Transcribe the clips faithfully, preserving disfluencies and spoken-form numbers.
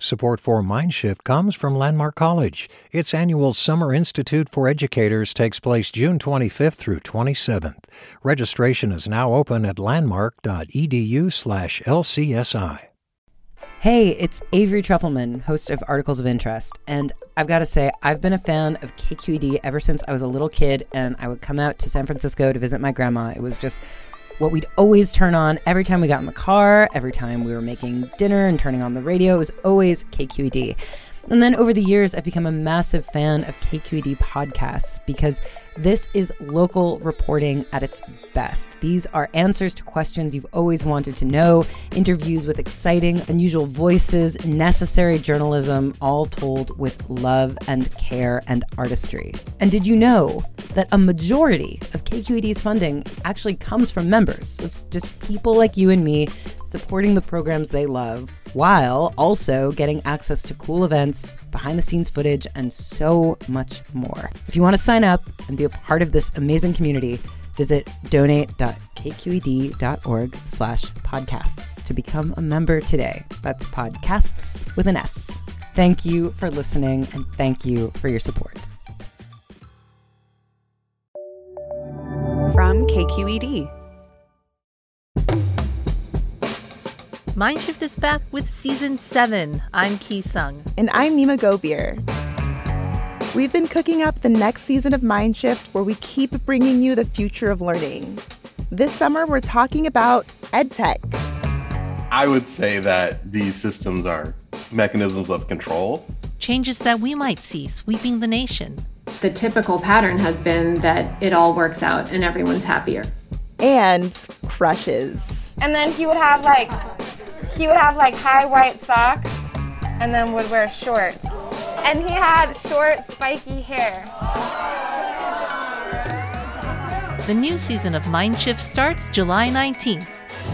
Support for Mindshift comes from Landmark College. Its annual Summer Institute for Educators takes place June twenty-fifth through twenty-seventh. Registration is now open at landmark.edu slash LCSI. Hey, it's Avery Trufelman, host of Articles of Interest, and I've got to say, I've been a fan of K Q E D ever since I was a little kid, and I would come out to San Francisco to visit my grandma. It was just what we'd always turn on every time we got in the car, every time we were making dinner and turning on the radio. It was always K Q E D. And then over the years, I've become a massive fan of K Q E D podcasts because this is local reporting at its best. These are answers to questions you've always wanted to know, interviews with exciting, unusual voices, necessary journalism, all told with love and care and artistry. And did you know that a majority of K Q E D's funding actually comes from members? It's just people like you and me supporting the programs they love, while also getting access to cool events, behind-the-scenes footage, and so much more. If you want to sign up and be a part of this amazing community, visit donate.kqed.org slash podcasts to become a member today. That's podcasts with an S. Thank you for listening, and thank you for your support. From K Q E D. Mindshift is back with Season seven. I'm Ki Sung. And I'm Nima Gobier. We've been cooking up the next season of Mindshift, where we keep bringing you the future of learning. This summer, we're talking about EdTech. I would say that these systems are mechanisms of control. Changes that we might see sweeping the nation. The typical pattern has been that it all works out and everyone's happier. And crushes. And then he would have like, he would have like high white socks and then would wear shorts. And he had short, spiky hair. The new season of Mindshift starts July nineteenth.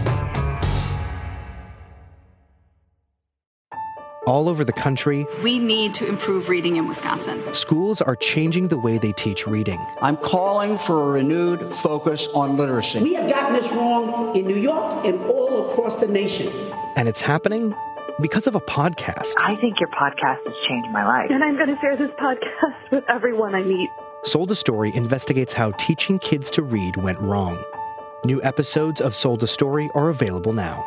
All over the country, we need to improve reading in Wisconsin. Schools are changing the way they teach reading. I'm calling for a renewed focus on literacy. We have gotten this wrong in New York and all across the nation. And it's happening because of a podcast. I think your podcast has changed my life. And I'm going to share this podcast with everyone I meet. Sold a Story investigates how teaching kids to read went wrong. New episodes of Sold a Story are available now.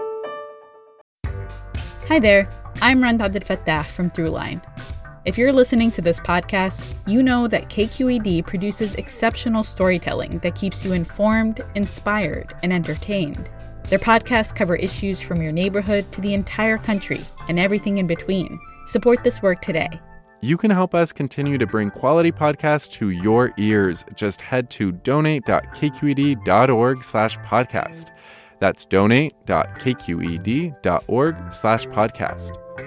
Hi there, I'm Rand Abdel-Fattah from Throughline. If you're listening to this podcast, you know that K Q E D produces exceptional storytelling that keeps you informed, inspired, and entertained. Their podcasts cover issues from your neighborhood to the entire country and everything in between. Support this work today. You can help us continue to bring quality podcasts to your ears. Just head to donate.kqed.org slash podcast. That's donate.kqed.org slash podcast.